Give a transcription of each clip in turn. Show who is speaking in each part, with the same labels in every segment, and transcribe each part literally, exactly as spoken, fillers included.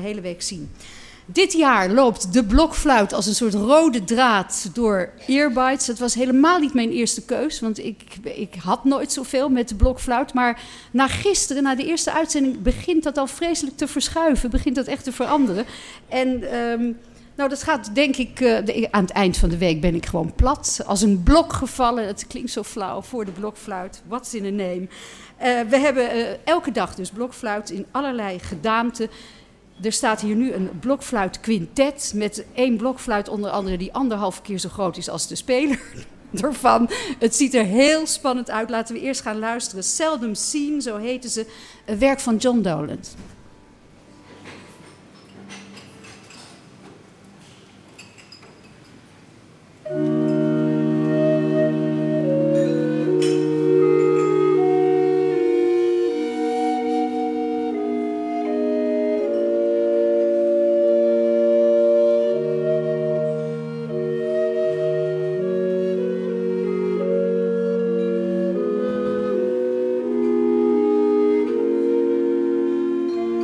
Speaker 1: hele week zien. Dit jaar loopt de blokfluit als een soort rode draad door Earbites. Het was helemaal niet mijn eerste keus, want ik, ik had nooit zoveel met de blokfluit. Maar na gisteren, na de eerste uitzending, begint dat al vreselijk te verschuiven. Begint dat echt te veranderen. En um, nou, dat gaat denk ik, uh, de, aan het eind van de week ben ik gewoon plat. Als een blok gevallen, het klinkt zo flauw, voor de blokfluit. What's in a name? Uh, we hebben uh, elke dag dus blokfluit in allerlei gedaanten. Er staat hier nu een blokfluitquintet met één blokfluit onder andere die anderhalf keer zo groot is als de speler ervan. Het ziet er heel spannend uit. Laten we eerst gaan luisteren. Seldom Seen, zo heten ze, een werk van John Dowland.
Speaker 2: Thank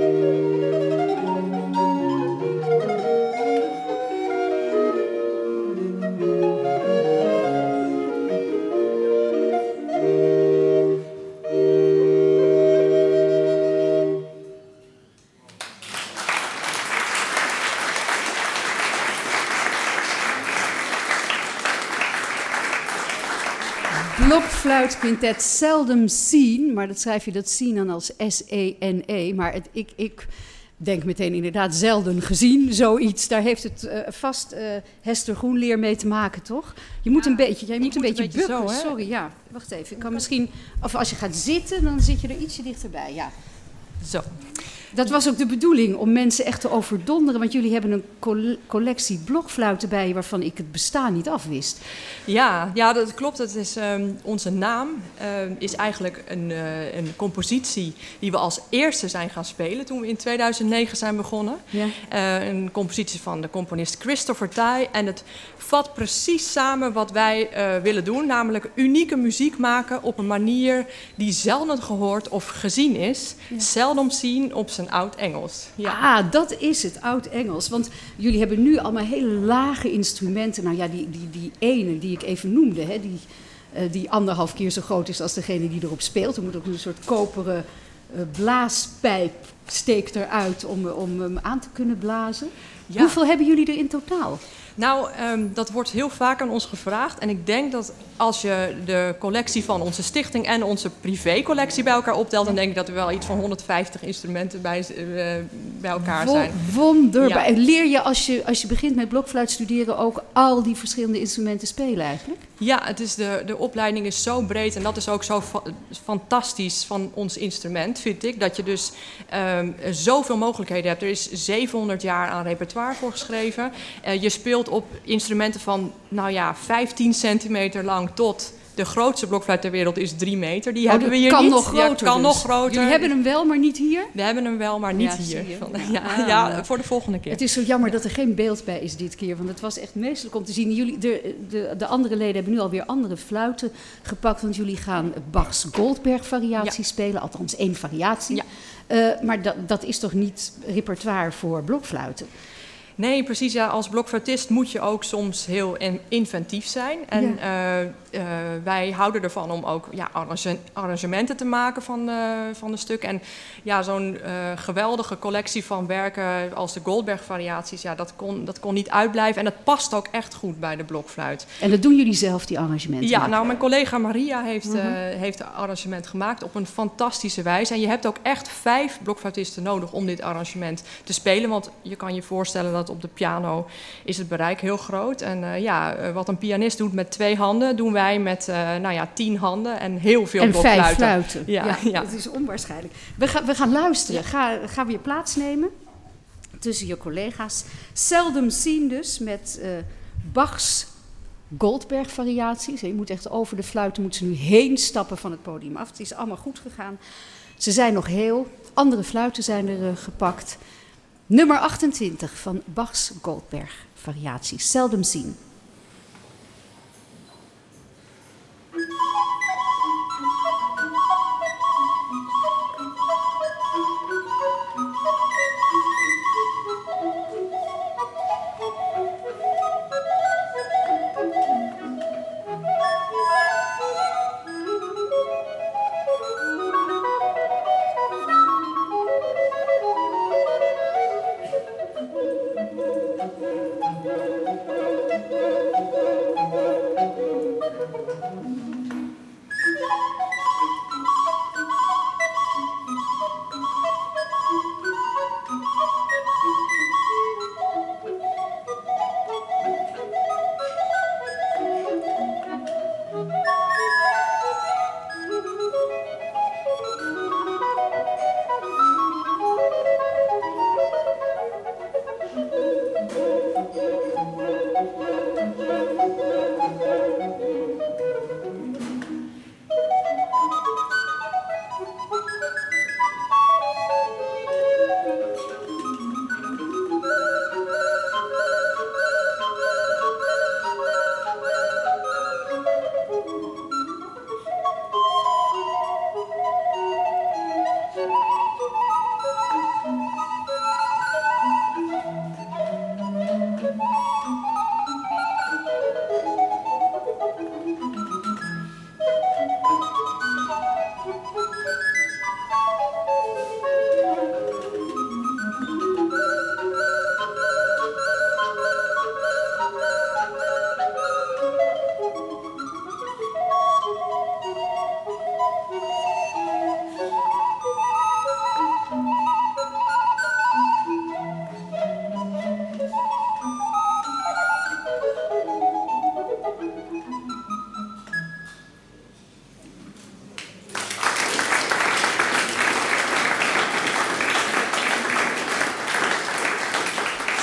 Speaker 1: Blokfluitquintet seldom seen, maar dat schrijf je dat zien dan als S E N E. Maar het, ik, ik denk meteen inderdaad zelden gezien, zoiets. Daar heeft het uh, vast uh, Hester Groenleer mee te maken, toch? Je moet ja, een beetje, jij moet een beetje, beetje bukken. Zo, sorry, ja. Wacht even. Ik kan misschien, of als je gaat zitten, dan zit je er ietsje dichterbij. Ja.
Speaker 2: Zo.
Speaker 1: Dat was ook de bedoeling, om mensen echt te overdonderen. Want jullie hebben een collectie blokfluiten bij je waarvan ik het bestaan niet afwist.
Speaker 2: Ja, ja, dat klopt. Dat is, um, onze naam uh, is eigenlijk een, uh, een compositie die we als eerste zijn gaan spelen toen we in tweeduizend negen zijn begonnen. Ja. Uh, een compositie van de componist Christopher Tye. En het vat precies samen wat wij uh, willen doen. Namelijk unieke muziek maken op een manier die zelden gehoord of gezien is. Ja. Zelden zien op zijn Oud-Engels.
Speaker 1: Ja. Ah, dat is het, Oud-Engels. Want jullie hebben nu allemaal hele lage instrumenten. Nou ja, die, die, die ene die ik even noemde, hè, die, uh, die anderhalf keer zo groot is als degene die erop speelt. Er moet ook een soort koperen uh, blaaspijp steekt eruit om, om hem aan te kunnen blazen. Ja. Hoeveel hebben jullie er in totaal?
Speaker 2: Nou, um, dat wordt heel vaak aan ons gevraagd. En ik denk dat als je de collectie van onze stichting en onze privécollectie bij elkaar optelt, dan denk ik dat er wel iets van honderdvijftig instrumenten bij, uh, bij elkaar zijn.
Speaker 1: Wonderbaar. Ja. Leer je als, je als je begint met blokfluit studeren ook al die verschillende instrumenten spelen eigenlijk?
Speaker 2: Ja, het is de, de opleiding is zo breed en dat is ook zo fa- fantastisch van ons instrument, vind ik. Dat je dus um, zoveel mogelijkheden hebt. Er is zevenhonderd jaar aan repertoire voor geschreven. Uh, je speelt op instrumenten van, nou ja, vijftien centimeter lang tot de grootste blokfluit ter wereld is drie meter. Die oh, hebben we hier
Speaker 1: kan
Speaker 2: niet.
Speaker 1: Nog groter,
Speaker 2: ja, kan
Speaker 1: dus.
Speaker 2: nog groter.
Speaker 1: Jullie hebben hem wel, maar niet hier?
Speaker 2: We hebben hem wel, maar niet ja, hier. Van, ja, ah, ja, voor de volgende keer.
Speaker 1: Het is zo jammer ja. dat er geen beeld bij is dit keer, want het was echt meestelijk om te zien. Jullie, de, de, de andere leden hebben nu alweer andere fluiten gepakt, want jullie gaan Bachs Goldberg-variatie ja. spelen, althans één variatie. Ja. Uh, maar dat, dat is toch niet repertoire voor blokfluiten?
Speaker 2: Nee, precies. Ja, als blokfluitist moet je ook soms heel inventief zijn. En ja. uh, uh, wij houden ervan om ook ja, arrange- arrangementen te maken van, uh, van de stukken. En ja, zo'n uh, geweldige collectie van werken als de Goldberg-variaties, ja, dat kon, dat kon niet uitblijven. En dat past ook echt goed bij de blokfluit.
Speaker 1: En dat doen jullie zelf, die arrangementen?
Speaker 2: Ja, nou, mijn collega Maria heeft, uh-huh. uh, heeft het arrangement gemaakt op een fantastische wijze. En je hebt ook echt vijf blokfluitisten nodig om dit arrangement te spelen. Want je kan je voorstellen dat op de piano is het bereik heel groot. En uh, ja, uh, wat een pianist doet met twee handen, doen wij met uh, nou ja, tien handen en heel veel
Speaker 1: en
Speaker 2: blokfluiten.
Speaker 1: En vijf fluiten.
Speaker 2: Ja,
Speaker 1: ja,
Speaker 2: ja,
Speaker 1: dat is onwaarschijnlijk. We, ga, we gaan luisteren. Ja. Ga, gaan we je plaatsnemen tussen je collega's. Seldom seen dus met uh, Bachs Goldberg-variaties. Je moet echt over de fluiten moet ze nu heen stappen van het podium af. Het is allemaal goed gegaan. Ze zijn nog heel. Andere fluiten zijn er uh, gepakt. Nummer achtentwintig van Bachs Goldberg-variatie, Seldom seen.
Speaker 3: Thank you.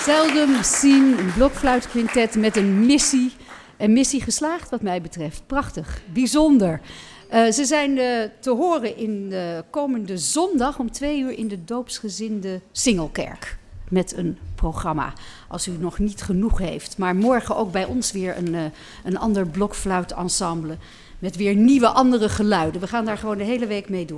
Speaker 1: Seldom zien een blokfluitquintet met een missie. Een missie geslaagd wat mij betreft. Prachtig, bijzonder. Uh, ze zijn uh, te horen in de komende zondag om twee uur in de doopsgezinde Singelkerk. Met een programma, als u nog niet genoeg heeft. Maar morgen ook bij ons weer een, uh, een ander blokfluitensemble. Met weer nieuwe, andere geluiden. We gaan daar gewoon de hele week mee door.